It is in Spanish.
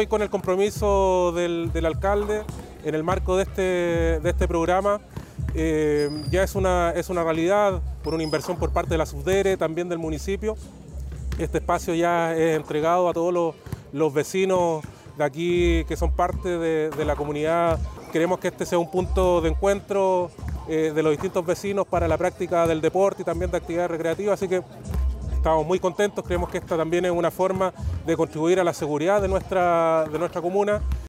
hoy con el compromiso del alcalde en el marco de este programa. Ya es una realidad por una inversión por parte de la Subdere, también del municipio. Este espacio ya es entregado a todos los vecinos de aquí que son parte de la comunidad. Queremos que este sea un punto de encuentro de los distintos vecinos para la práctica del deporte y también de actividades recreativas, así que estamos muy contentos. Creemos que esta también es una forma de contribuir a la seguridad de nuestra comuna.